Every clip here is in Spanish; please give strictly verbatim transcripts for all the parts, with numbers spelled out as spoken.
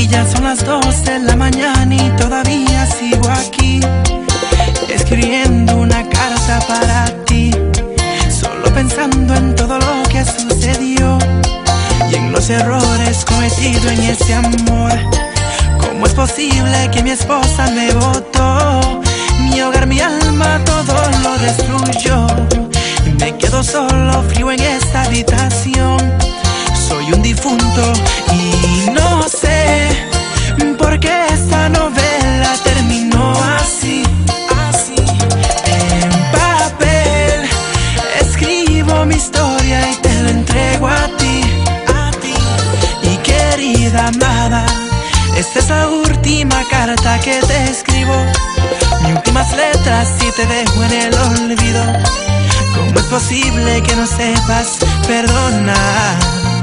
ya son las dos de la mañana y todavía sigo aquí, escribiendo una carta para ti, solo pensando en todo lo que sucedió y en los errores cometidos en ese amor. ¿Cómo es posible que mi esposa me botó? Mi hogar, mi alma, todo lo destruyó. Me quedo solo, frío en esta habitación. Soy un difunto y no sé por qué esta novela terminó así, así. En papel escribo mi historia y te la entrego a ti, a ti. Y querida amada, esta es la última carta que te escribo, mis últimas letras y te dejo en el olvido. ¿Cómo es posible que no sepas perdonar?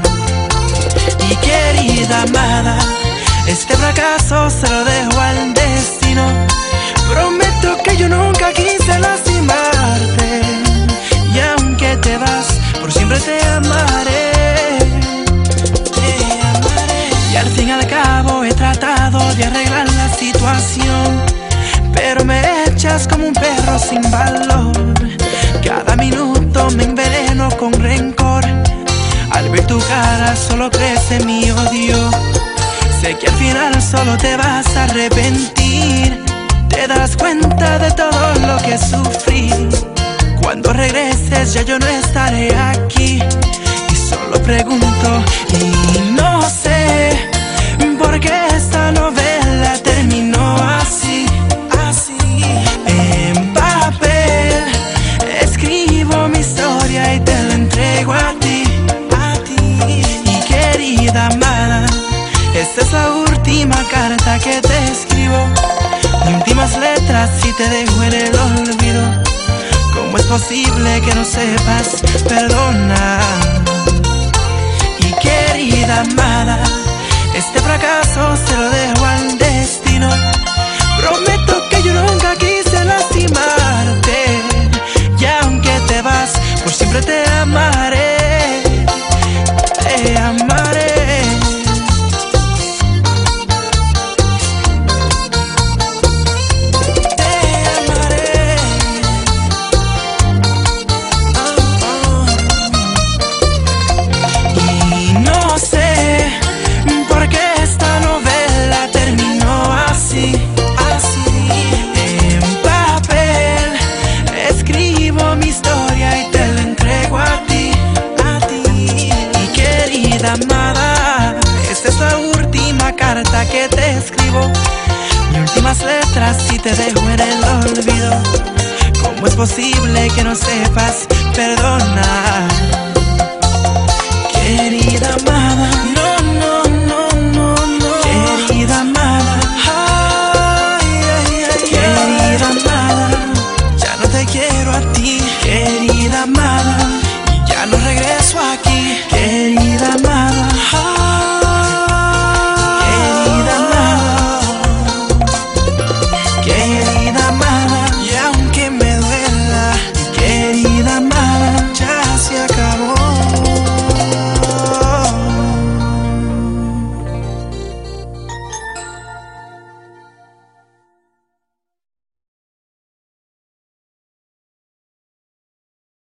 Y querida amada, este fracaso se lo dejo al destino. Prometo que yo nunca quise lastimarte, y aunque te vas, por siempre te amaré, te amaré. Y al fin y al cabo he tratado de arreglar la situación, pero me echas como un perro sin valor. Cada minuto me enveneno con rencor, al ver tu cara solo crece mi odio. Sé que al final solo te vas a arrepentir, te darás cuenta de todo lo que sufrí. Cuando regreses ya yo no estaré aquí, y solo pregunto y no sé por qué esta novela terminó así, así. En papel escribo mi historia y te la entrego a ti, a ti. Y querida amada, esta es la última carta que te escribo, mis últimas letras y te dejo en el olvido. ¿Cómo es posible que no sepas perdonar? Y querida amada, este fracaso se lo dejo al destino. Prometo que yo nunca quise lastimarte, y aunque te vas, por siempre te amaré, te amaré. Amada, esta es la última carta que te escribo, mis últimas letras y te dejo en el olvido. ¿Cómo es posible que no sepas perdonar?